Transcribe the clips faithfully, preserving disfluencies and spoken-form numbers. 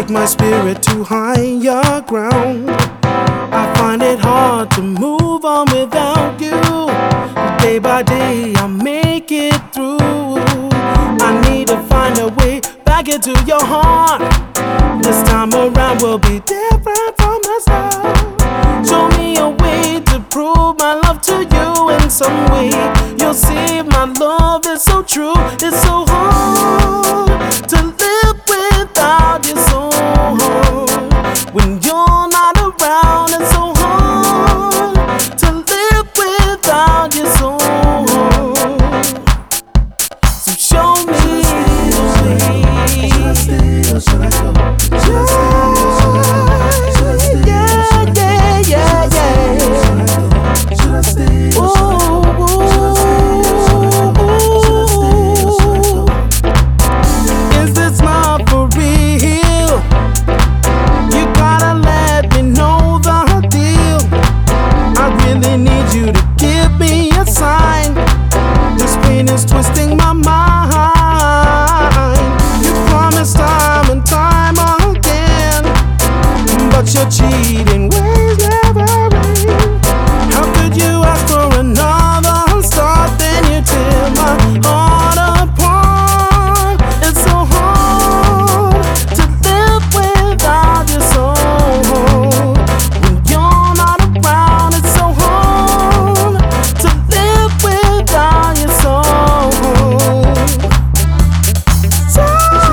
take my spirit to higher ground. I find it hard to move on without you. Day by day I make it through. I need to find a way back into your heart. This time around will be different from the start. Show me a way to prove my love to you in some way. You'll see my love is so true. It's so hard to live without you, so hard. When you're not around, it's so hard to live without you, so hard. So show me the way. Should I stay or should I go? Should I stay? Yeah, yeah, yeah, yeah. Should I stay? Ooh, ooh. Is this love for real? You gotta let me know the deal. I really need you to give me a sign. This pain is twisting my mind. You promised time and time again, but your cheating ways never end. How could you ask for another start? Then you tear my heart apart. It's so hard to live without you, so hard. When you're not around, it's so hard to live without you, so hard. So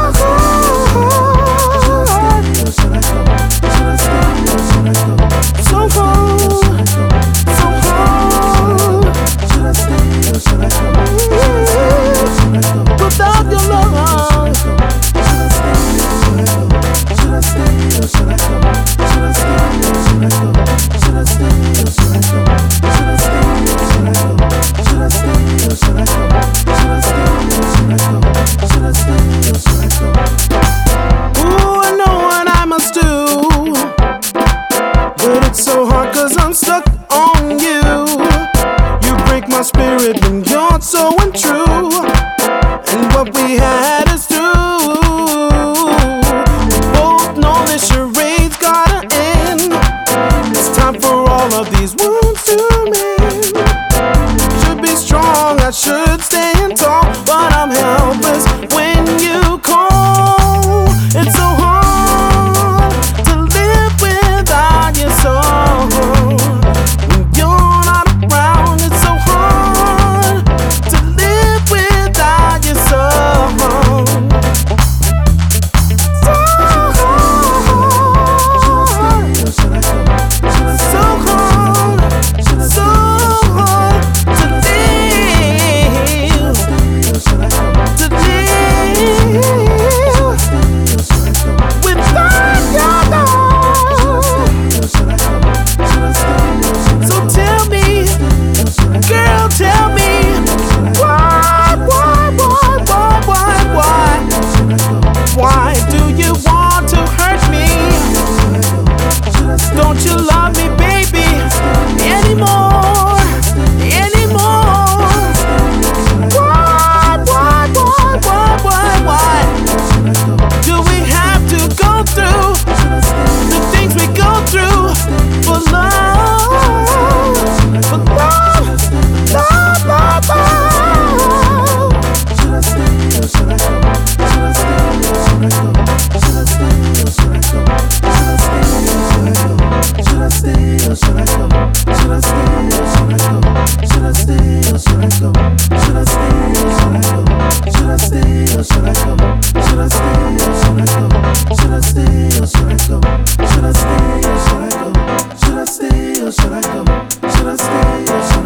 hard. Should I stay or should I go? Should I stay or should I go? So hard. So hard. Should I stay or should I go? Should I stay or should I go? Without your love. Should I stay or should I go? Should I stay or should I go? Should I stay or should I go? Should I stay or should I go? Should I stay or should I go? Should I stay or should I go? Should I stay or should I go? Should I stay or should I go? Ooh, I know what I must do, but it's so hard 'cause I'm stuck on you. You break my spirit when you're so untrue, and what we had is through. We both know this charade's gotta end. It's time for all of these wounds to mend. Should be strong, I should stand tall, but I'm helpless when you call. It's so hard to live without you, so hard. When you're not around, it's so hard to live without you, so hard. So hard. Should I stay or should I go? Should I so hard. Should I so hard to live. Should I go? To live without your love. So tell me, girl, tell me, why, why, why, why, why, why? Why do you want to hurt me? Don't you love me, baby, anymore, anymore? Why, why, why, why, why, why? Do we have to go through the things we go through for love? For love, love, love, love. Should I stay or should I go? Should I stay or should I go? Should I stay or should I go? Should I stay or should I go? Should I stay or should I go? Should I stay or should I go? Should I stay or should I go? Should I stay or should I go? Should I stay or should I go? Should I stay or should I go? Should I stay or should I go? Should I stay or should I go? Should I stay or should I go?